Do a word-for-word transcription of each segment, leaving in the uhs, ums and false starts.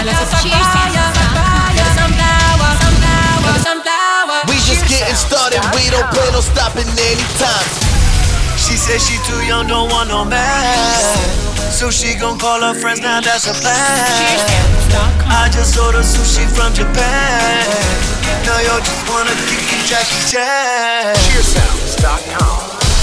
We just getting started, we don't plan on stopping anytime. She said she too young, don't want no man, so she gon' call her friends, now that's a plan. I just ordered sushi from Japan. Now yo just wanna kick it, Jackie Chan. Cheer sounds dot com.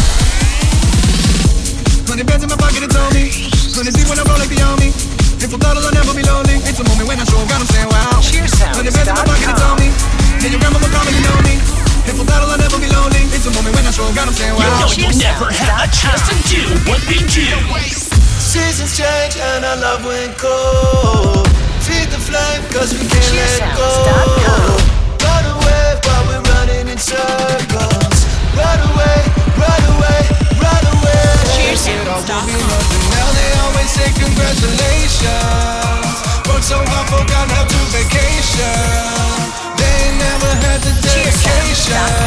Hundred bands in my pocket, it's on me. Hundred deep when I roll like the army. If I bottle, I'll never be lonely. It's a moment when I show, got 'em saying wow. Hundred bands in my pocket, it's on me. And your grandma will call me, you know me. If I bottle, I'll never be lonely. It's a moment when I show, got 'em saying wow. You know you never had a chance to do what we do. Seasons change and our love went cold. Feed the flame cause we can't let it go. Run away while we're running in circles. Run away, run away, run away. Cheers, now they always say congratulations. Worked so hard, forgot how to vacation. They ain't never had the dedication.